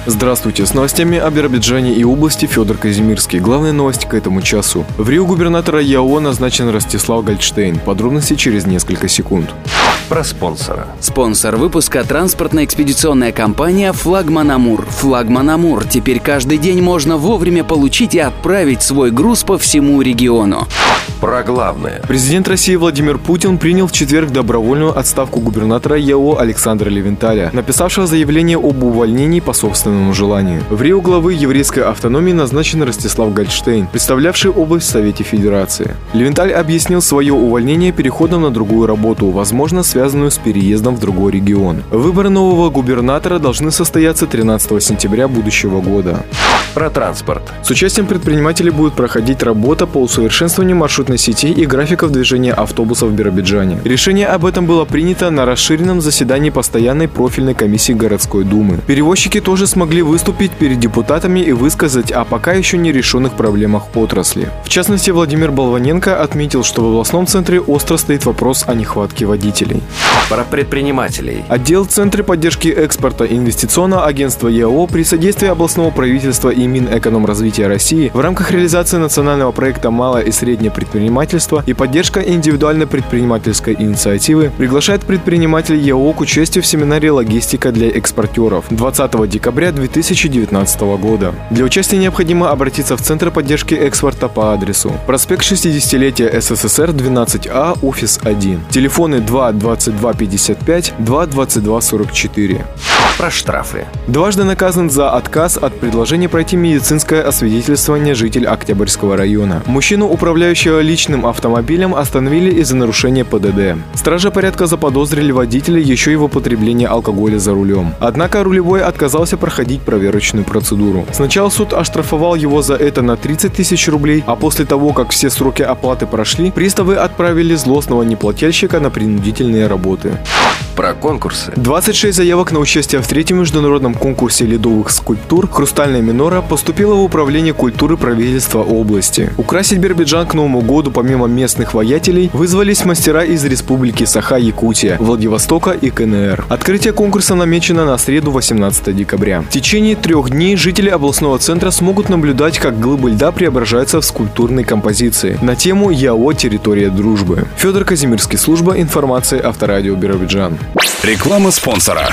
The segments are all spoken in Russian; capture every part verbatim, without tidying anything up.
Здравствуйте, с новостями о Биробиджане и области Федор Казимирский. Главная новость к этому часу. В Рио губернатора ЯО назначен Ростислав Гольдштейн. Подробности через несколько секунд. Про спонсора. Спонсор выпуска – транспортно-экспедиционная компания «Флагман Амур». «Флагман Амур» теперь каждый день можно вовремя получить и отправить свой груз по всему региону. Про главное. Президент России Владимир Путин принял в четверг добровольную отставку губернатора ЯО Александра Левенталя, написавшего заявление об увольнении по собственному желанию. В Рио главы еврейской автономии назначен Ростислав Гольдштейн, представлявший область в Совете Федерации. Левенталь объяснил свое увольнение переходом на другую работу, возможно, связанную с переездом в другой регион. Выборы нового губернатора должны состояться тринадцатого сентября будущего года. Про транспорт. С участием предпринимателей будет проходить работа по усовершенствованию маршрутной сети и графиков движения автобусов в Биробиджане. Решение об этом было принято на расширенном заседании постоянной профильной комиссии городской думы. Перевозчики тоже смогли выступить перед депутатами и высказать о пока еще не решенных проблемах отрасли. В частности, Владимир Болваненко отметил, что в областном центре остро стоит вопрос о нехватке водителей. Про предпринимателей. Отдел Центра поддержки экспорта инвестиционного агентства ЯО при содействии областного правительства и Минэкономразвития России в рамках реализации национального проекта «Малое и среднее предпринимательство» и поддержка индивидуальной предпринимательской инициативы приглашает предпринимателей ЯО к участию в семинаре «Логистика для экспортеров» двадцатого декабря две тысячи девятнадцатого года. Для участия необходимо обратиться в Центр поддержки экспорта по адресу: проспект шестидесятилетия СССР, двенадцать А, офис один. Телефоны два двадцать два пятьдесят пять, два двадцать два сорок четыре. Про штрафы. Дважды наказан за отказ от предложения пройти медицинское освидетельствование житель Октябрьского района. Мужчину, управляющего личным автомобилем, остановили из-за нарушения ПДД. Стражи порядка заподозрили водителя еще и в употреблении алкоголя за рулем. Однако рулевой отказался проходить проверочную процедуру. Сначала суд оштрафовал его за это на тридцать тысяч рублей, а после того, как все сроки оплаты прошли, приставы отправили злостного неплательщика на принудительные работы. Про конкурсы. двадцать шесть заявок на участие в третьем международном конкурсе ледовых скульптур «Хрустальная минора» поступило в Управление культуры правительства области. Украсить Биробиджан к Новому году помимо местных воятелей вызвались мастера из республики Саха-Якутия, Владивостока и КНР. Открытие конкурса намечено на среду, восемнадцатого декабря. В течение трех дней жители областного центра смогут наблюдать, как глыбы льда преображаются в скульптурной композиции на тему ЯО «Территория дружбы». Федор Казимирский, служба информации Авторадио Биробиджан. Реклама спонсора.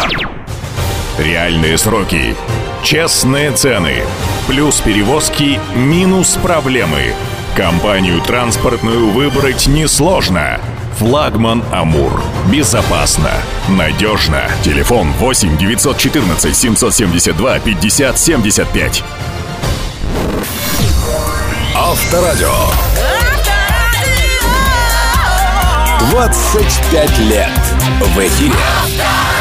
Реальные сроки, честные цены, плюс перевозки, минус проблемы. Компанию транспортную выбрать несложно. «Флагман Амур». Безопасно, надежно. Телефон восемь девятьсот четырнадцать семьсот семьдесят два пятьдесят семьдесят пять. Авторадио. двадцать пять лет в эфире.